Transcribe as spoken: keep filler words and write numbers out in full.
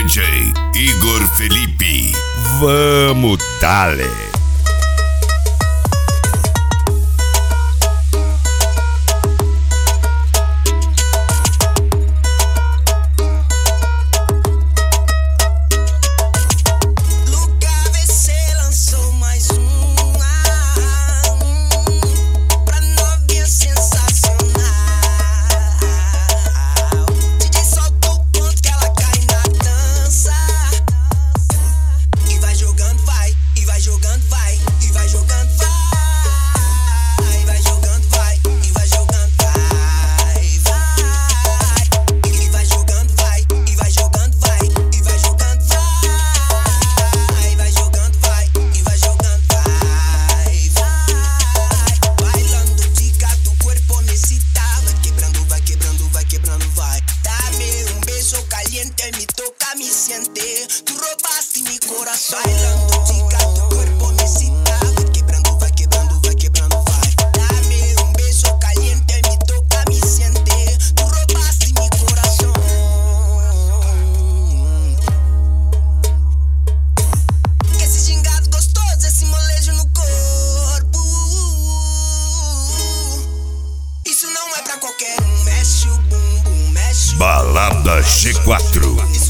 D J Igor Felipe. Vamos, dale! Me toca, me siente. Tu robaste mi corazón. Bailando, chica, tu cuerpo me excita. Vai quebrando, vai quebrando, vai quebrando, vai. Dame un beso caliente. Me toca, me siente. Tu robaste mi corazón. Que esse gingado gostoso, esse molejo no corpo. Isso não é pra qualquer um. Mexe o bumbum, mexe o Balada G quatro.